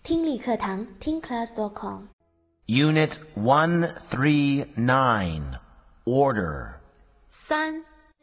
听力课堂听 class.com Unit 139 Order 3.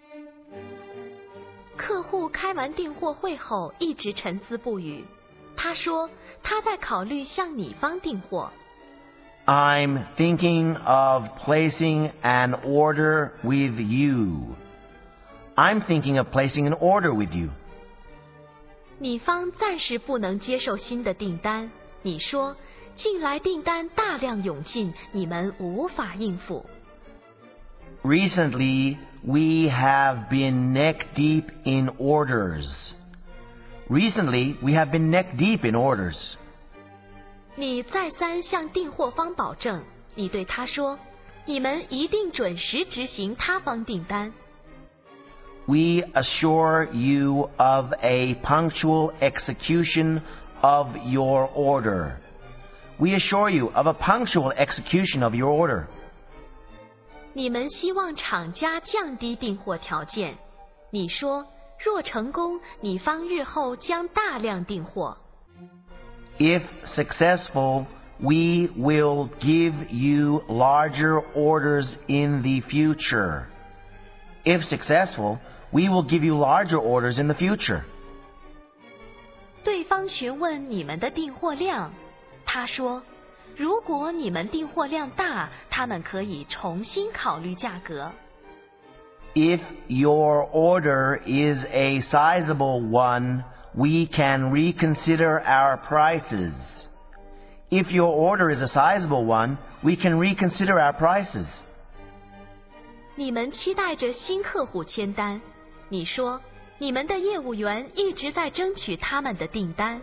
客户开完订货会后一直沉思不语。他说他在考虑向你方订货。 I'm thinking of placing an order with you. I'm thinking of placing an order with you. 你方暂时不能接受新的订单。你说近来订单大量涌进，你们无法应付。 Recently, we have been neck deep in orders. Recently, we have been neck deep in orders. 你再三向订货方保证，你对他说，你们一定准时执行他方订单。 We assure you of a punctual execution of your order. We assure you of a punctual execution of your order. 你们希望厂家降低订货条件。你说，若成功，你方日后将大量订货。 If successful, we will give you larger orders in the future. If successful, we will give you larger orders in the future. 对方询问你们的订货量，他说，如果你们订货量大，他们可以重新考虑价格。 If your order is a sizable one, we can reconsider our prices. If your order is a sizable one, we can reconsider our prices. 你们期待着新客户签单，你说，你们的业务员一直在争取他们的订单。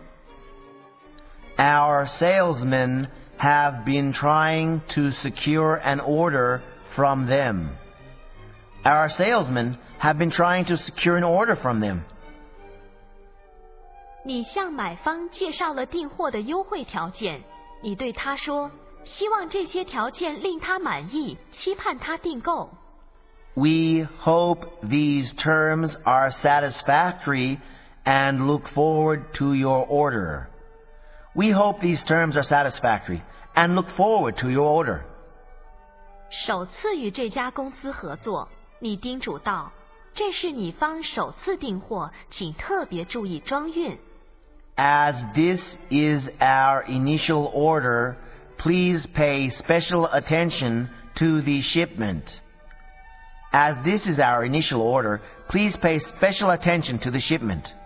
Our salesmen have been trying to secure an order from them. Our salesmen have been trying to secure an order from them. 你向买方介绍了订货的优惠条件，你对他说，希望这些条件令他满意，期盼他订购。 We hope these terms are satisfactory and look forward to your order. We hope these terms are satisfactory and look forward to your order. 首次与这家公司合作，你叮嘱道，这是你方首次订货，请特别注意装运。 As this is our initial order, please pay special attention to the shipment. As this is our initial order, please pay special attention to the shipment.